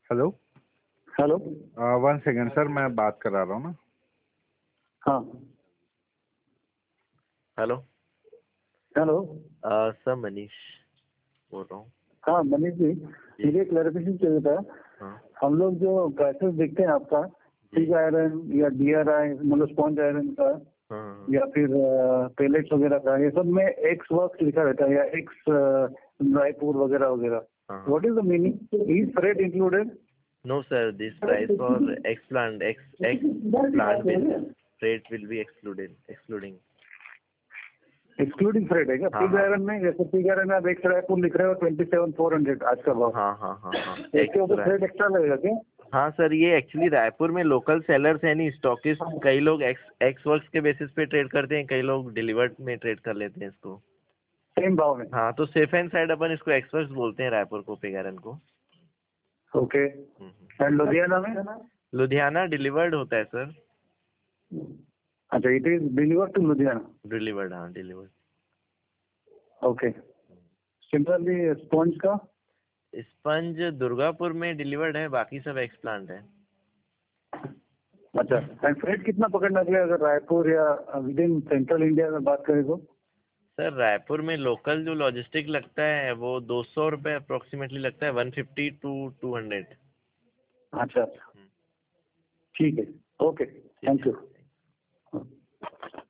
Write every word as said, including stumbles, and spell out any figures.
Hello hello one second sir, मैं बात करा रहा हूँ ना। हाँ hello hello uh, sir Manish बोल रहा हूँ। हाँ मनीष जी, मुझे क्लैरिफिकेशन चाहिए था। हाँ हम लोग जो प्राइसेस देखते हैं आपका पिग आयरन या डी आर आई मतलब स्पॉन्ज आयरन का हाँ हाँ। या फिर पेलेट्स वगैरह का, ये सब में एक्स वर्क लिखा रहता है या एक्स रायपुर वगैरह वगैरह। हाँ। What is the meaning? Is freight included? No sir, this price for X plant X X plant based freight will be excluded excluding. Excluding freight है क्या? हाँ, पिग हाँ। आयरन में जैसे पिग आयरन में आप एक्स रायपुर लिख रहे हो ट्वेंटी सेवन फोर हंड्रेड आज का भाव। हाँ हाँ हाँ हाँ इसके ऊपर फ्रेट एक्स्ट्रा लगेगा क्या? हाँ सर, ये एक्चुअली रायपुर में लोकल सेलर्स है नहीं, स्टॉकिस्ट। कई लोग एक्स एक्स वर्क्स के बेसिस पे ट्रेड करते हैं, कई लोग डिलीवर्ड में ट्रेड कर लेते हैं इसको। सेम भाव में? हाँ, तो सेफ एंड साइड अपन इसको एक्स वर्क्स बोलते हैं रायपुर को, पिग आयरन को। ओके। एंड लुधियाना में? लुधियाना डिलीवर्ड होता है सर। अच्छा, it is delivered to Ludhiana. Delivered, हाँ डिलीवर्ड। ओके। सिमिलरली स्पॉन्ज का? स्पंज दुर्गापुर में डिलीवर्ड है, बाकी सब एक्स प्लांट है। अच्छा, एंड फ्रेट कितना पकड़ना चाहिए अगर रायपुर या विद इन सेंट्रल इंडिया में बात करें तो? सर रायपुर में लोकल जो लॉजिस्टिक लगता है वो दो सौ रुपये अप्रोक्सीमेटली लगता है, one fifty two two hundred. अच्छा, ठीक है, ओके, थैंक यू।